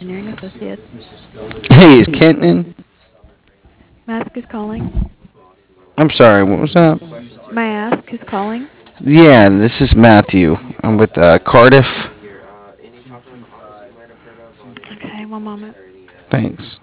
Engineering Associates. Hey, is Kenton? Mask is calling. I'm sorry, what was that? May I ask who's calling? Yeah, this is Matthew. I'm with Cardiff. Okay, one moment. Thanks.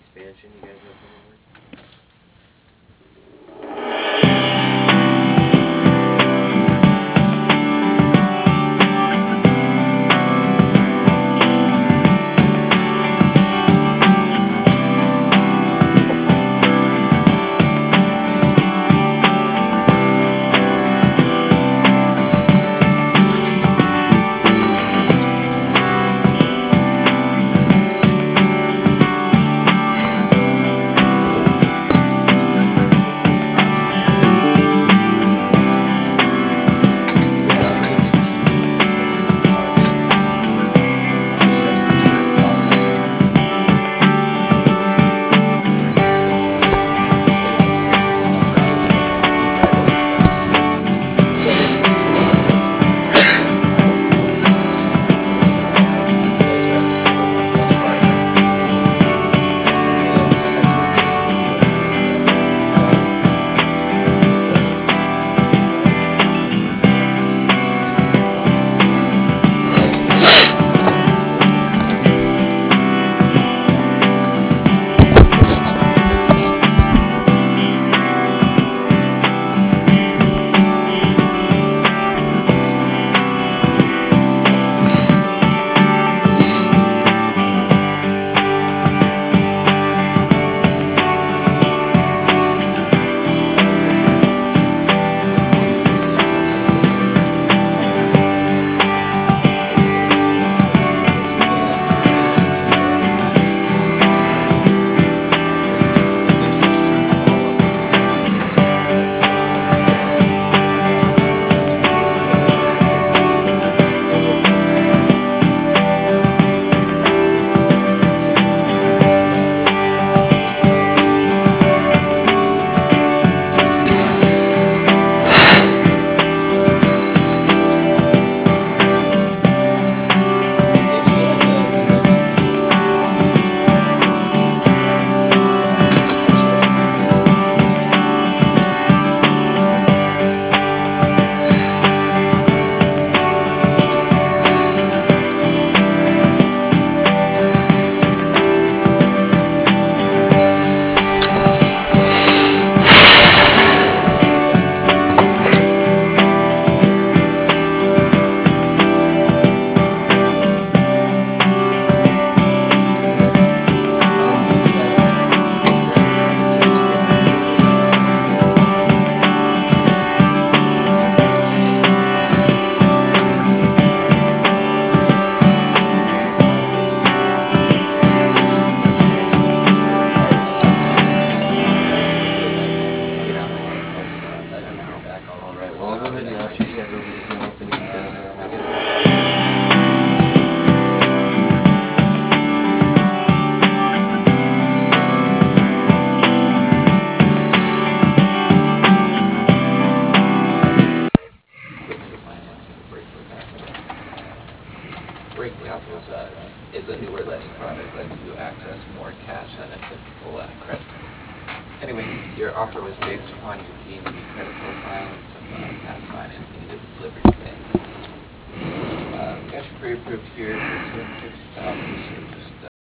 Is a newer lending product that lets you access more cash than a typical credit card. Anyway, your offer was based upon your DNB credit profile and some past financing you did with Liberty Bank. We got you pre-approved here for $250,000.